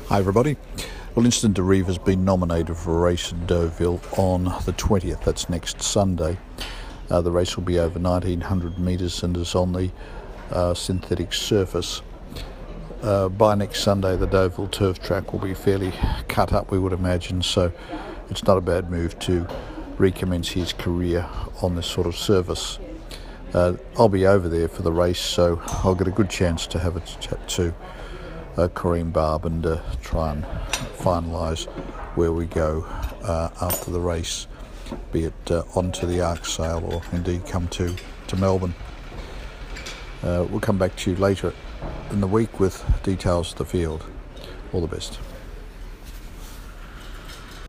Hi everybody. Well, Instant Derive has been nominated for a race at Deauville on the 20th, that's next Sunday. The race will be over 1900 metres and is on the synthetic surface. By next Sunday the Deauville turf track will be fairly cut up, we would imagine, so it's not a bad move to recommence his career on this sort of surface. I'll be over there for the race, so I'll get a good chance to have a chat to Kareem Barb and try and finalise where we go after the race, be it onto the Arc Sale or indeed come to Melbourne. We'll come back to you later in the week with details of the field. All the best.